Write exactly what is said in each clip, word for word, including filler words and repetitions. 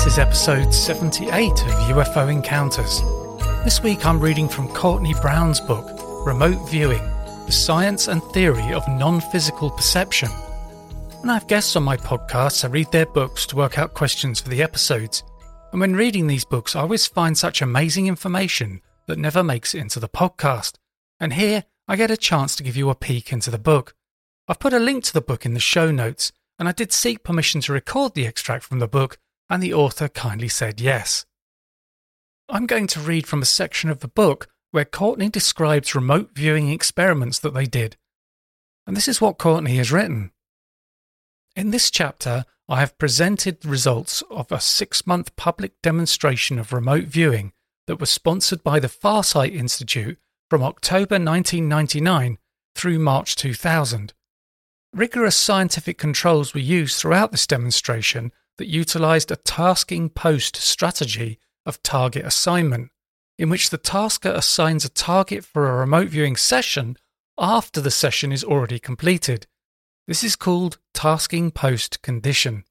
This is episode seventy-eight of U F O Encounters. This week I'm reading from Courtney Brown's book, Remote Viewing, The Science and Theory of Non-Physical Perception. When I have guests on my podcasts, I read their books to work out questions for the episodes. And when reading these books, I always find such amazing information that never makes it into the podcast. And here, I get a chance to give you a peek into the book. I've put a link to the book in the show notes, and I did seek permission to record the extract from the book, and the author kindly said yes. I'm going to read from a section of the book where Courtney describes remote viewing experiments that they did. And this is what Courtney has written. In this chapter, I have presented the results of a six-month public demonstration of remote viewing that was sponsored by the Farsight Institute from October nineteen ninety-nine through March two thousand. Rigorous scientific controls were used throughout this demonstration that utilised a tasking post strategy of target assignment, in which the tasker assigns a target for a remote viewing session after the session is already completed. This is called tasking post condition.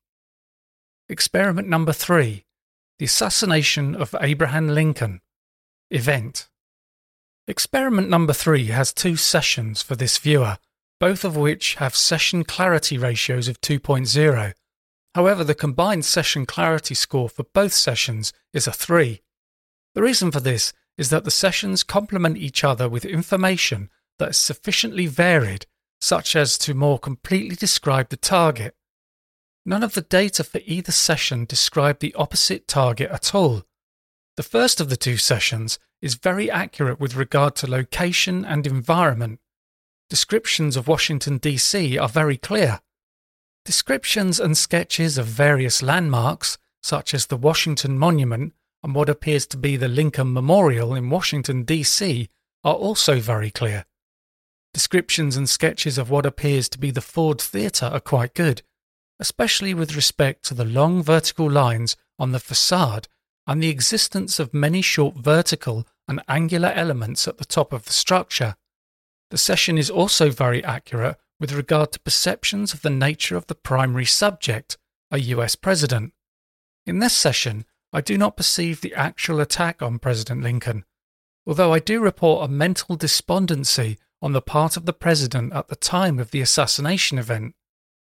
Experiment number three, the assassination of Abraham Lincoln. Event. Experiment number three has two sessions for this viewer, both of which have session clarity ratios of two point zero. However, the combined session clarity score for both sessions is a three. The reason for this is that the sessions complement each other with information that is sufficiently varied, such as to more completely describe the target. None of the data for either session describe the opposite target at all. The first of the two sessions is very accurate with regard to location and environment. Descriptions of Washington, D C are very clear. Descriptions and sketches of various landmarks, such as the Washington Monument and what appears to be the Lincoln Memorial in Washington, D C, are also very clear. Descriptions and sketches of what appears to be the Ford Theatre are quite good, especially with respect to the long vertical lines on the facade and the existence of many short vertical and angular elements at the top of the structure. The session is also very accurate with regard to perceptions of the nature of the primary subject, a U S president. In this session, I do not perceive the actual attack on President Lincoln, although I do report a mental despondency on the part of the president at the time of the assassination event.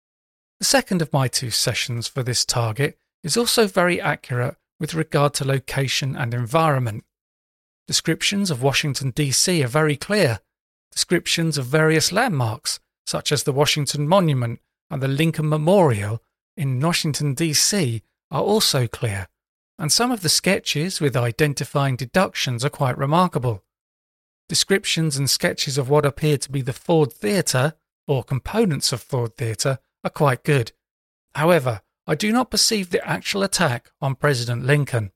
The second of my two sessions for this target is also very accurate with regard to location and environment. Descriptions of Washington, D C are very clear. Descriptions of various landmarks, such as the Washington Monument and the Lincoln Memorial in Washington, D C, are also clear, and some of the sketches with identifying deductions are quite remarkable. Descriptions and sketches of what appear to be the Ford Theatre, or components of Ford Theatre, are quite good. However, I do not perceive the actual attack on President Lincoln.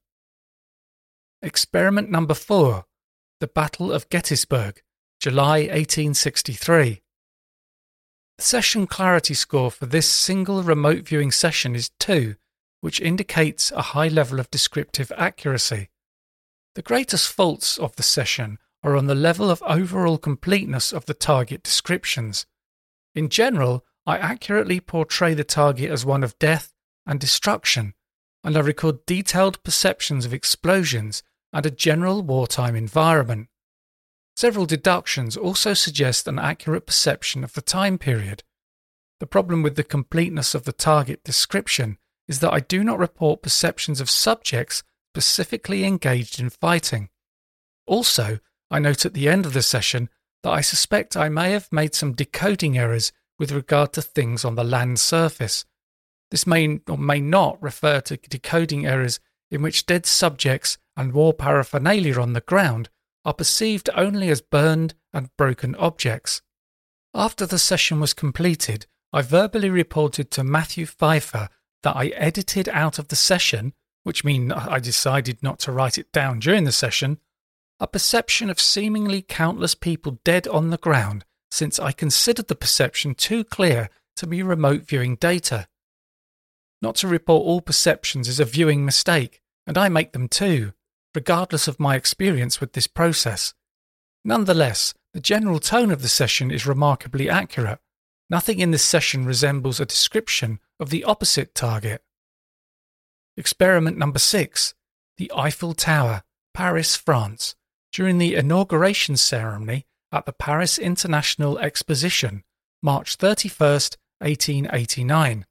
Experiment number four, the Battle of Gettysburg, July eighteen sixty-three. The session clarity score for this single remote viewing session is two, which indicates a high level of descriptive accuracy. The greatest faults of the session are on the level of overall completeness of the target descriptions. In general, I accurately portray the target as one of death and destruction, and I record detailed perceptions of explosions and a general wartime environment. Several deductions also suggest an accurate perception of the time period. The problem with the completeness of the target description is that I do not report perceptions of subjects specifically engaged in fighting. Also, I note at the end of the session that I suspect I may have made some decoding errors with regard to things on the land surface. This may or may not refer to decoding errors in which dead subjects and war paraphernalia on the ground are perceived only as burned and broken objects. After the session was completed, I verbally reported to Matthew Pfeiffer that I edited out of the session, which means I decided not to write it down during the session, a perception of seemingly countless people dead on the ground, since I considered the perception too clear to be remote viewing data. Not to report all perceptions is a viewing mistake, and I make them too, regardless of my experience with this process. Nonetheless, the general tone of the session is remarkably accurate. Nothing in this session resembles a description of the opposite target. Experiment number six, the Eiffel Tower, Paris, France, during the inauguration ceremony at the Paris International Exposition, March thirty-first, eighteen eighty-nine.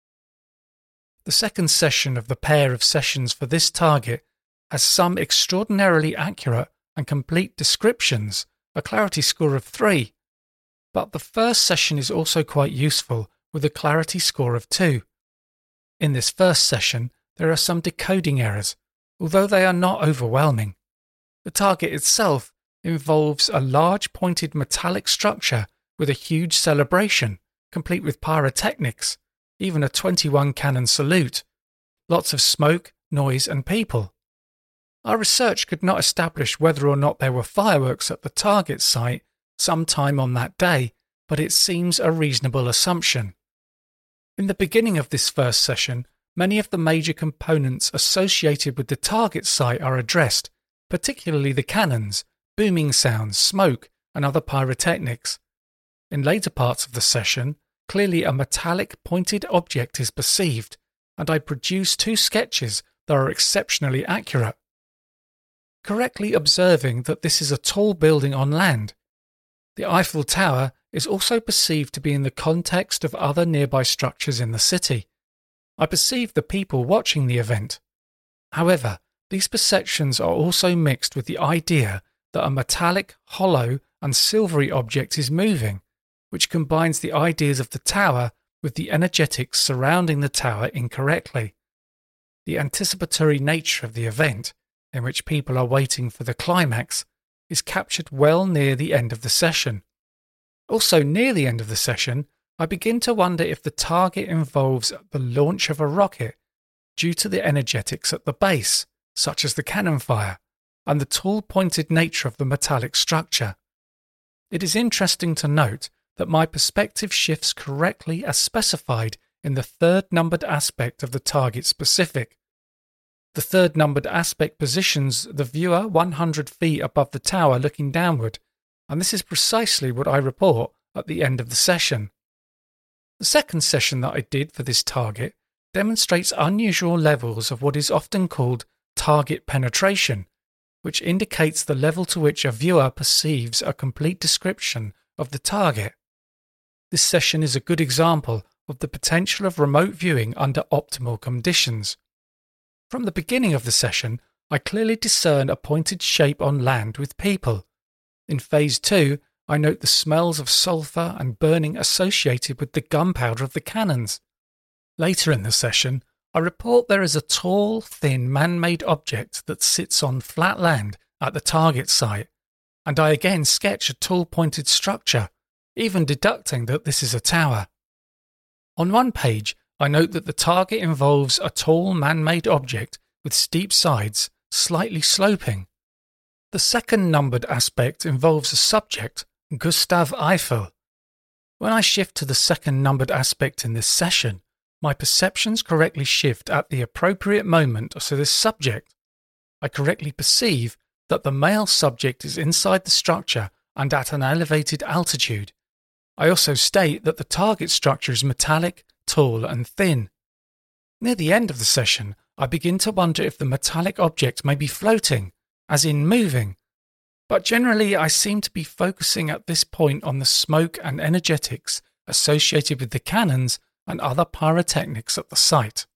The second session of the pair of sessions for this target has some extraordinarily accurate and complete descriptions, a clarity score of three. But the first session is also quite useful with a clarity score of two. In this first session, there are some decoding errors, although they are not overwhelming. The target itself involves a large pointed metallic structure with a huge celebration, complete with pyrotechnics, even a twenty-one cannon salute, lots of smoke, noise and people. Our research could not establish whether or not there were fireworks at the target site sometime on that day, but it seems a reasonable assumption. In the beginning of this first session, many of the major components associated with the target site are addressed, particularly the cannons, booming sounds, smoke, and other pyrotechnics. In later parts of the session, clearly a metallic pointed object is perceived, and I produce two sketches that are exceptionally accurate. Correctly observing that this is a tall building on land. The Eiffel Tower is also perceived to be in the context of other nearby structures in the city. I perceive the people watching the event. However, these perceptions are also mixed with the idea that a metallic, hollow, and silvery object is moving, which combines the ideas of the tower with the energetics surrounding the tower incorrectly. The anticipatory nature of the event, in which people are waiting for the climax, is captured well near the end of the session. Also near the end of the session, I begin to wonder if the target involves the launch of a rocket due to the energetics at the base, such as the cannon fire, and the tall pointed nature of the metallic structure. It is interesting to note that my perspective shifts correctly as specified in the third numbered aspect of the target specific. The third numbered aspect positions the viewer one hundred feet above the tower looking downward, and this is precisely what I report at the end of the session. The second session that I did for this target demonstrates unusual levels of what is often called target penetration, which indicates the level to which a viewer perceives a complete description of the target. This session is a good example of the potential of remote viewing under optimal conditions. From the beginning of the session, I clearly discern a pointed shape on land with people. In phase two, I note the smells of sulphur and burning associated with the gunpowder of the cannons. Later in the session, I report there is a tall, thin, man-made object that sits on flat land at the target site, and I again sketch a tall pointed structure, even deducting that this is a tower. On one page, I note that the target involves a tall man-made object with steep sides, slightly sloping. The second numbered aspect involves a subject, Gustave Eiffel. When I shift to the second numbered aspect in this session, my perceptions correctly shift at the appropriate moment to this subject. I correctly perceive that the male subject is inside the structure and at an elevated altitude. I also state that the target structure is metallic, tall and thin. Near the end of the session, I begin to wonder if the metallic object may be floating, as in moving. But generally I seem to be focusing at this point on the smoke and energetics associated with the cannons and other pyrotechnics at the site.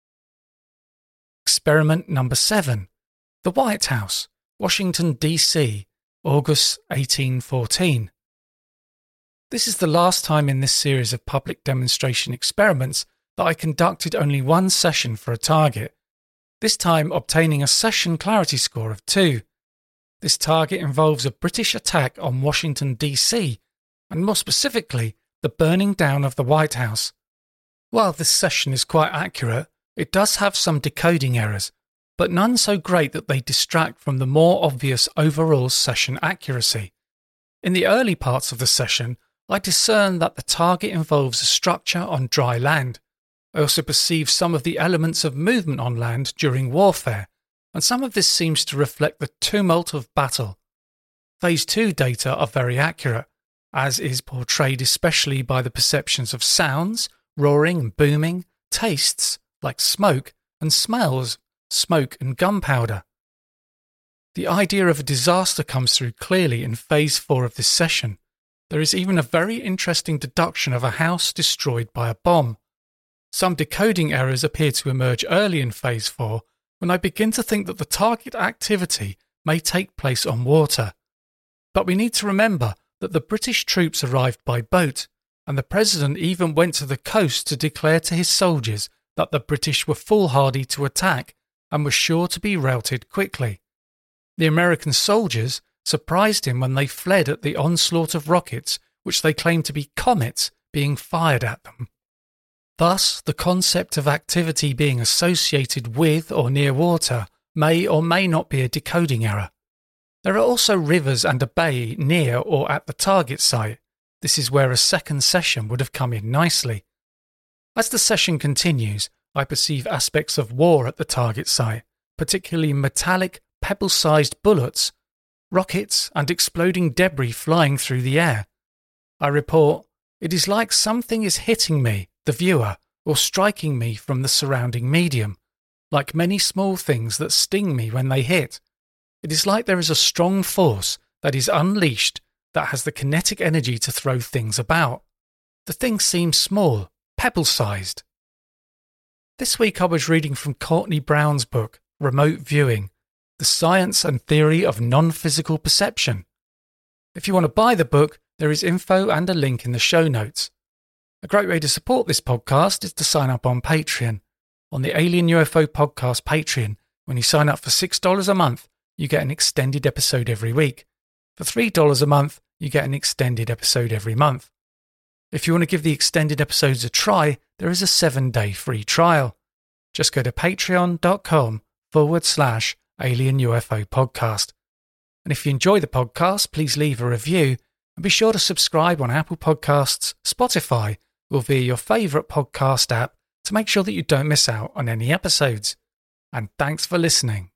Experiment number seven. The White House, Washington, D C, August eighteen fourteen. This is the last time in this series of public demonstration experiments that I conducted only one session for a target, this time obtaining a session clarity score of two. This target involves a British attack on Washington, D C, and more specifically, the burning down of the White House. While this session is quite accurate, it does have some decoding errors, but none so great that they distract from the more obvious overall session accuracy. In the early parts of the session, I discern that the target involves a structure on dry land. I also perceive some of the elements of movement on land during warfare, and some of this seems to reflect the tumult of battle. Phase two data are very accurate, as is portrayed especially by the perceptions of sounds, roaring and booming, tastes, like smoke, and smells smoke and gunpowder. The idea of a disaster comes through clearly in phase four of this session. There is even a very interesting deduction of a house destroyed by a bomb. Some decoding errors appear to emerge early in phase four when I begin to think that the target activity may take place on water. But we need to remember that the British troops arrived by boat, and the President even went to the coast to declare to his soldiers that the British were foolhardy to attack and were sure to be routed quickly. The American soldiers surprised him when they fled at the onslaught of rockets, which they claimed to be comets being fired at them. Thus, the concept of activity being associated with or near water may or may not be a decoding error. There are also rivers and a bay near or at the target site. This is where a second session would have come in nicely. As the session continues, I perceive aspects of war at the target site, particularly metallic, pebble-sized bullets, rockets and exploding debris flying through the air. I report, "It is like something is hitting me, the viewer, or striking me from the surrounding medium, like many small things that sting me when they hit. It is like there is a strong force that is unleashed that has the kinetic energy to throw things about. The thing seems small, pebble-sized." This week I was reading from Courtney Brown's book, Remote Viewing, The Science and Theory of Non-Physical Perception. If you want to buy the book, there is info and a link in the show notes. A great way to support this podcast is to sign up on Patreon. On the Alien U F O Podcast Patreon, when you sign up for six dollars a month, you get an extended episode every week. For three dollars a month, you get an extended episode every month. If you want to give the extended episodes a try, there is a seven-day free trial. Just go to patreon.com forward slash Alien U F O Podcast. And if you enjoy the podcast, please leave a review and be sure to subscribe on Apple Podcasts, Spotify, or via your favourite podcast app to make sure that you don't miss out on any episodes. And thanks for listening.